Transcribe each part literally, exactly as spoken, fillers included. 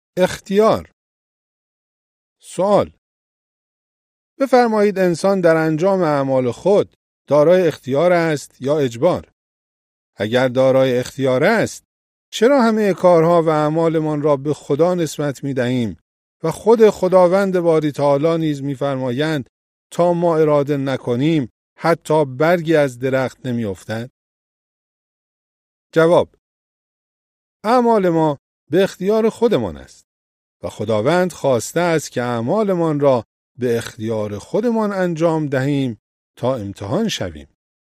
اختیار. سوال: بفرمایید انسان در انجام اعمال خود دارای اختیار است یا اجبار؟ اگر دارای اختیار است، چرا همه کارها و اعمالمان را به خدا نسبت می دهیم و خود خداوند باری تعالی نیز می فرمایند تا ما اراده نکنیم حتی برگی از درخت نمی افتد؟ جواب: اعمال ما به اختیار خودمان است و خداوند خواسته است که اعمالمان را به اختیار خودمان انجام دهیم تا امتحان شویم.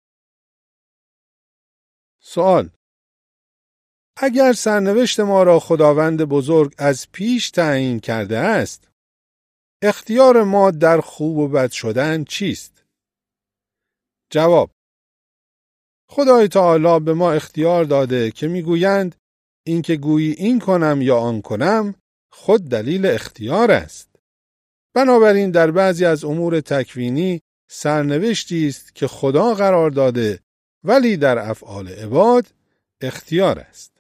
سوال: اگر سرنوشت ما را خداوند بزرگ از پیش تعیین کرده است، اختیار ما در خوب و بد شدن چیست؟ جواب: خدای تعالی به ما اختیار داده که میگویند اینکه گویی این کنم یا آن کنم خود دلیل اختیار است. بنابراین در بعضی از امور تکوینی سرنوشتی است که خدا قرار داده، ولی در افعال عباد اختیار است.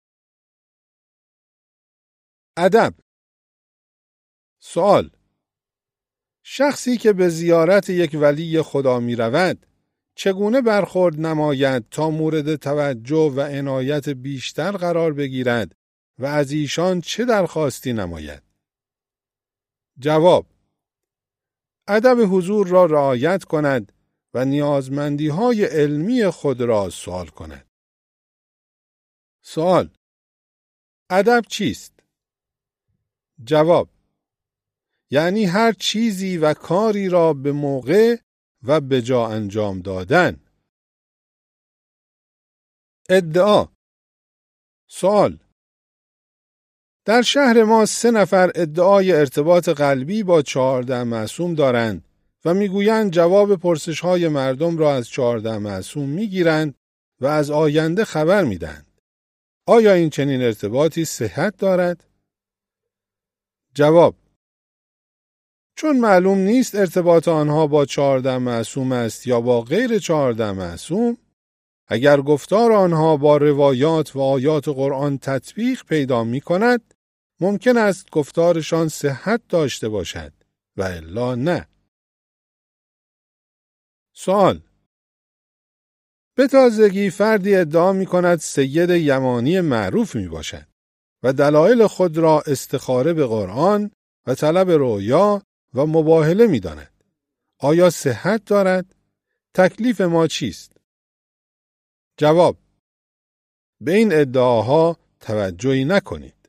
ادب. سوال: شخصی که به زیارت یک ولی خدا می رود، چگونه برخورد نماید تا مورد توجه و عنایت بیشتر قرار بگیرد و از ایشان چه درخواستی نماید؟ جواب: ادب حضور را رعایت کند و نیازمندی های علمی خود را سوال کند. سوال: ادب چیست؟ جواب: یعنی هر چیزی و کاری را به موقع و به جا انجام دادن. ادعا. سوال: در شهر ما سه نفر ادعای ارتباط قلبی با چهارده معصوم دارند و میگویند جواب پرسش‌های مردم را از چهارده معصوم میگیرند و از آینده خبر میدهند. آیا این چنین ارتباطی صحت دارد؟ جواب: چون معلوم نیست ارتباط آنها با چهارده معصوم است یا با غیر چهارده معصوم، اگر گفتار آنها با روایات و آیات قرآن تطبیق پیدا می کند، ممکن است گفتارشان صحت داشته باشد و الا نه. سوال: به تازگی فردی ادعا می کند سید یمانی معروف می باشد و دلایل خود را استخاره به قرآن و طلب رؤیا و مباهله می داند. آیا صحت دارد؟ تکلیف ما چیست؟ جواب: به این ادعاها توجهی نکنید.